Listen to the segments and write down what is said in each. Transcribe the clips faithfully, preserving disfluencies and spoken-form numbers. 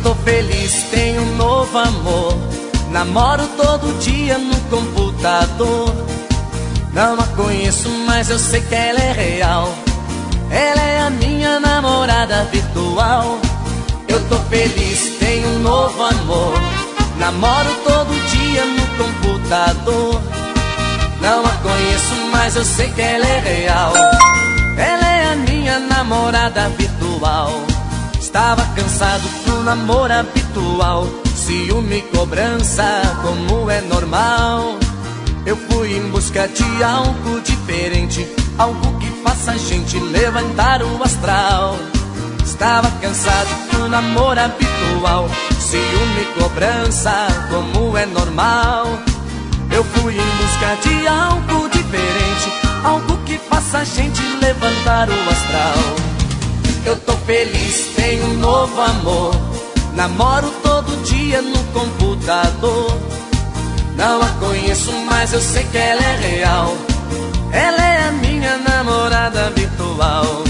tô feliz, tenho um novo amor. Namoro todo dia no computador. Não a conheço, mas eu sei que ela é real. Ela é a minha namorada virtual. Eu tô feliz, tenho um novo amor. Namoro todo dia no computador. Não a conheço, mas eu sei que ela é real. Ela é a minha namorada virtual. Estava cansado do namoro habitual, ciúme e cobrança, como é normal. Eu fui em busca de algo diferente, algo que faça a gente levantar o astral. Estava cansado do namoro habitual, ciúme e cobrança, como é normal. Eu fui em busca de algo diferente, algo que faça a gente levantar o astral. Eu tô feliz, tenho um novo amor. Namoro todo dia no computador. Não a conheço, mas eu sei que ela é real. Ela é a minha namorada virtual.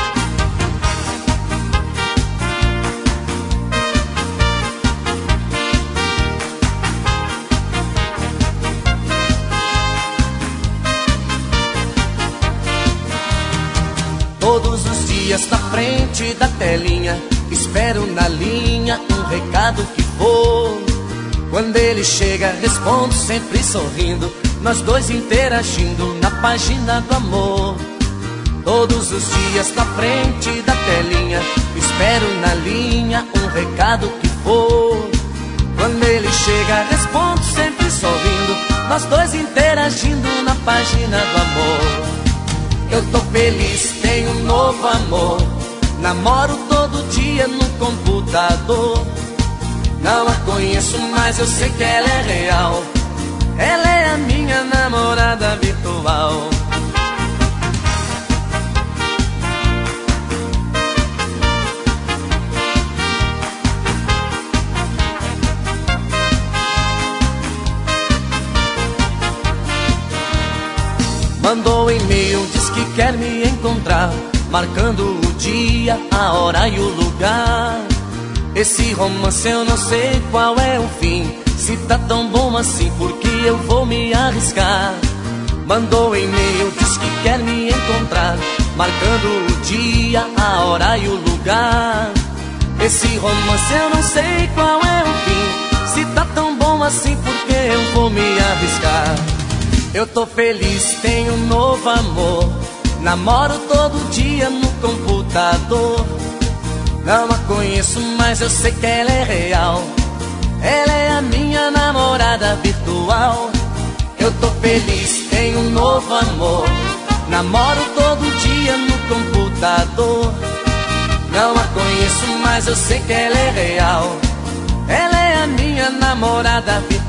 Todos os dias na frente da telinha, espero na linha um recado que for. Quando ele chega, respondo sempre sorrindo, nós dois interagindo na página do amor. Todos os dias na frente da telinha, espero na linha um recado que for. Quando ele chega, respondo sempre sorrindo, nós dois interagindo na página do amor. Eu tô feliz, tenho um novo amor. Namoro todo dia no computador. Não a conheço, mas eu sei que ela é real. Ela é a minha namorada virtual. Mandou e-mail, diz que quer me encontrar, marcando o dia, a hora e o lugar. Esse romance eu não sei qual é o fim. Se tá tão bom assim, porque eu vou me arriscar. Mandou e-mail, diz que quer me encontrar, marcando o dia, a hora e o lugar. Esse romance eu não sei qual é o fim. Se tá tão bom assim, porque eu vou me arriscar. Eu tô feliz, tenho um novo amor. Namoro todo dia no computador. Não a conheço, mas eu sei que ela é real. Ela é a minha namorada virtual. Eu tô feliz, tenho um novo amor. Namoro todo dia no computador. Não a conheço, mas eu sei que ela é real. Ela é a minha namorada virtual.